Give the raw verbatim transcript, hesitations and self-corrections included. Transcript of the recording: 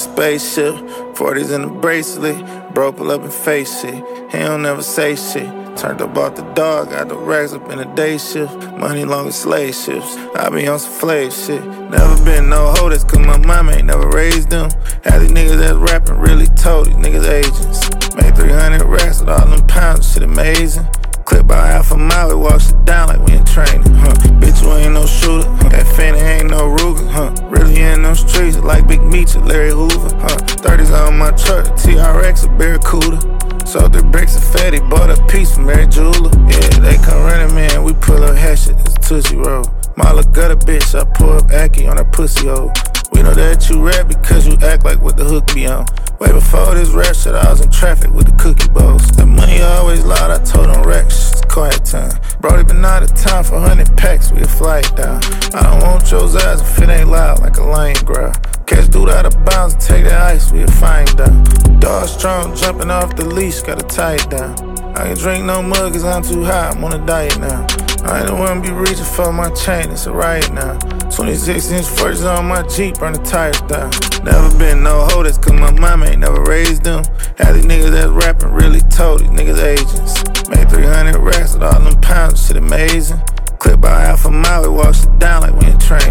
spaceship, forties in the bracelet. Bro, pull up and face shit. He don't never say shit. Turned up off the dog, got the racks up in the day shift. Money long as slave ships. I be on some flave shit. Never been no hoe, that's cause my mama ain't never raised them. Had these niggas that's rapping really told these niggas agents. Made three hundred racks with all them pounds, shit amazing. Clip by half a mile, it walks it down like we in training, huh? Bitch, you ain't no shooter, huh? That Fanny ain't no Ruger, huh? Really in them streets like Big Meech or Larry Hoover, huh? thirties on my truck, T R X or Barracuda. Sold their bricks and fatty, bought a piece from Mary Jeweler. Yeah, they come running, man, we pull up hash shit, it's Tootsie Roll. Mala got a bitch, I pull up Aki on her pussy hole. We know that you rap because you act like what the hook be on. Way before this rap shit, I was in traffic with the cookie bowls. The money always loud, I told them racks, it's quiet time. Brody been out of time for hundred packs, we a flight down. I don't want your eyes if it ain't loud like a lion growl. Catch dude out of bounds and take that ice, we a fine down. Dog strong, jumping off the leash, gotta tie it down. I can drink no mug cause I'm too high, I'm on a diet now. I ain't the one be reaching for my chain, it's a riot now. twenty-six inch first on my Jeep, burn the tires down. Never been no hoe, that's cause my mama ain't never raised them. Had these niggas that's rapping really told these niggas agents. Made three hundred racks with all them pounds, shit amazing. Clip by half a mile, it walks it down like we in training.